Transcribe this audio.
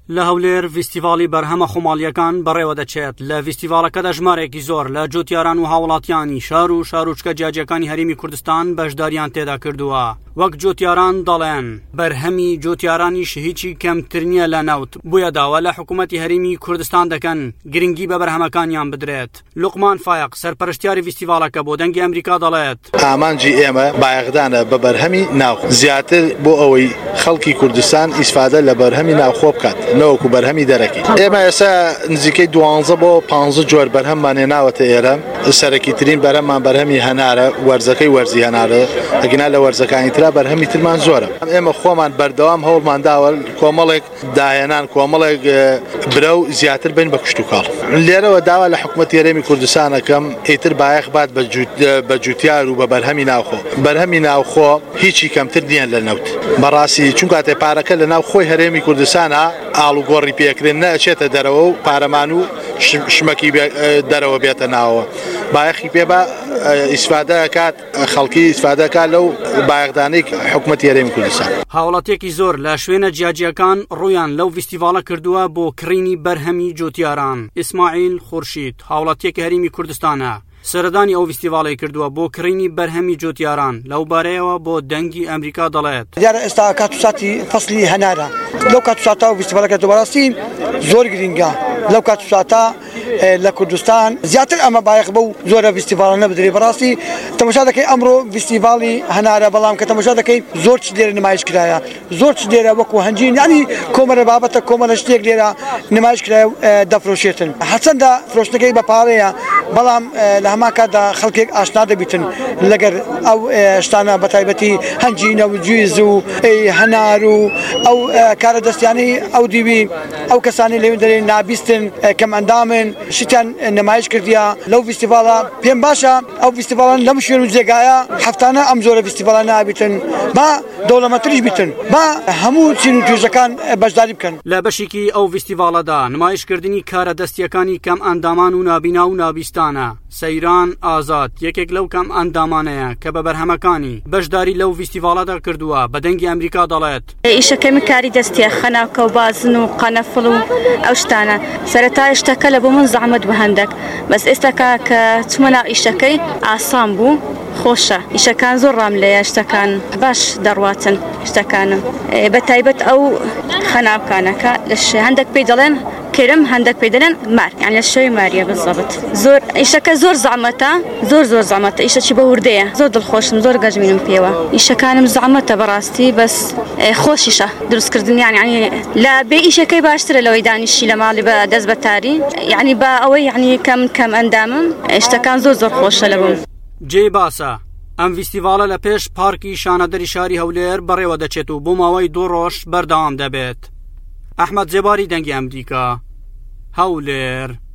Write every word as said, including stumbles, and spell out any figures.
لە هەولێر فیستیڤاڵی بەرهەمە خۆماڵیەکان بەڕێوە دەچێت. لە فیستیڤاڵەکەدا ژمارێکی زۆر لە جوتیاران و هاوڵاتیانی شار و شاروچکە جیاجیەکانی هەرێمی کوردستان بەشداریان تێدا کردووە. وەک جوتیاران دەڵێن بەرهەمی جوتیارانیش هیچی کەمتر نییە لە نەوت، بۆیە داوا لە حکوومەتی هەرێمی کوردستان دەکەن گرنگی بە بەرهەمەکانیان بدرێت. لوقمان فایق سەرپەرشتیاری فیستیڤاڵەکە بۆ دەنگی ئەمریکا دەڵێت ئامانجی ئێمە بایەخدانە بە بەرهەمی ناو زیاتر بۆ ئەوەی خەڵکی کوردستان ئیسفادە لە بەرهەمی ناوخۆ بکات نەوەکو بەرهەمی دەرەکی. ئێمە ئێستا نزیکەی دوانزە بۆ پانزە جۆر بەرهەممان هێناوەتە ئێرە. سەرەکی ترین بەرهەممان بەرهەمی هەنارە، وەرزەکەی وەرزی هەنارە، ئەگەنا لە وەرزەکانی ترا بەرهەمی ترمان زۆرە. ئێمە خۆمان بەردەوام هەوڵمان داوە کۆمەڵێک داهێنان کۆمەڵێک برە و زیاتر بین بە کشت و کاڵ. لێرەوە داوا لە حکوومەتی هەرێمی کوردستانەکەم ئیتر بایەخ بات بە جوتیار و بە بەرهەمی ناوخۆ. بەرهەمی ناوخۆ هیچی کەمتر نییە لە نەوت. بەڕاستی چونکە کاتێ پارەکە لە ناو خۆی هەرێمی کوردستانە ئاڵوگۆڕی پێکرێن نەچێتە دەرەوە و پارەمان و شمەکی دەرەوە بێتە ناوە. بایەخی پێ بە ئیسفادە کات خەڵکی ئیسفادە کات لەو بایەخدانەی حکوومەتی هەرێمی کوردستان. هاوڵاتیەکی زۆر لە شوێنە جیاجیەکان ڕوویان لەو فیستیڤاڵە کردووە بۆ کڕینی بەرهەمی جوتیاران. ئیسماعیل خورشید هاوڵاتیەکی هەرێمی کوردستانە سەردانی ئەو فیستیڤاڵی کردووە بۆ کڕینی بەرهەمی جوتیاران. لەو بارەیەوە بۆ دەنگی ئەمریکا دەڵێت دیارە ئێستا کاتوساتی فەسلی هەنارە. لەو کاتوساتە و فیستیڤاڵەکە دووبارەستی زۆر گرنگە. لەو کاتوساتە لە کوردستان زیاتر ئەمە بایەخ بە و زۆرە فیستیڤاڵە نەبدرێ. بەڕاستی تەماشا دەکەی ئەمڕۆ فیستیڤاڵی هەنارە، بەڵام کە تەماشا دەکەی زۆر چ لێرە نمایش کرایە، زۆر چ لێرە وەکو هەنجین ینی کۆمەڵە بابەتە کۆمەڵە شتێک لێرە نمایش کرایە و دەفرۆشێتن. هەرچەندە فرۆشتەکەی بە پاڵەیە، بەڵام لە هەمان کاتدا خەڵکێک ئاشنا دەبیتن لەگەر ئەو شتانە بەتایبەتی هەنجینە و جویز و هەنار و ئەو کارە دەستیانەی ئەو دیوی ئەو کەسانی لەوێ دەرێن نابیستن کەم ئەندامن شتیان نمایش کردیە لەو فیستیڤاڵە. پێم باشە ئەو فیستیڤاڵان لەم شوێن و جێگایە هەفتانە ئەم زۆرە فیستیڤاڵە نابیتن، با دەوڵەمەندتریش بیتن، با هەموو چین و توێژەکان بەشداری بکەن. لە بەشێکی ئەو فیستیڤاڵەدا نمایشکردنی کارە دەستیەکانی کەم ئەندامان و نابینا و نابیستانە. سەیران ئازاد یەکێک لەو کەم ئەندامانەیە کە بە بەرهەمەکانی بەشداری لەو فیستیڤاڵەدا کردووە. بە دەنگی ئەمریکا دەڵێت ئیشەکەمی کاری دەستیە خەناکە و بازن و قەنەفڵ و ئەو شتانە. سەرەتا شتەکە لە بۆ من زەحمەت بوو هەندێک، بەس ئێستاکە کە چوومە ناو ئیشەکەی ئاسان بوو، خۆشە. ئیشەکان زۆر ڕام لەیە، شتەکان باش دەڕواتن شتەکانم. بە تایبەت ئەو خەناکانەکە لە هەندێک پێی دەڵێن کرم، هەندێک پێی دەڵێن مار، یان لە شەوی ماریە بزەبت. زۆر ئیشەکە زۆر زەحمەتە، زۆر زۆر زەحمەتە. ئیشەکی بە وردەیە، زۆر دڵخۆشم، زۆر گەژمینم پێوە. ئیشەکانم زەحمەتە بەڕاستی، بەس خۆشیشە دروستکردنیان، یعنی لە بێ ئیشەکەی باشترە لەوەی دانیشی لە ماڵی بە دەست بەتاری، یعنی بە ئەوەی یعنی کەم کەم ئەندامم شتەکان زۆر زۆر خۆشە لە بووم. جێ باسە ئەم فیستیڤاڵە لە پێش پارکی شانەدەری شاری هەولێر بەڕێوە دەچێت و بۆ ماوەی دوو ڕۆژ بەردەوام دەبێت. ئەحمەد جێباری دەنگی ئەمریکا، هەولێر.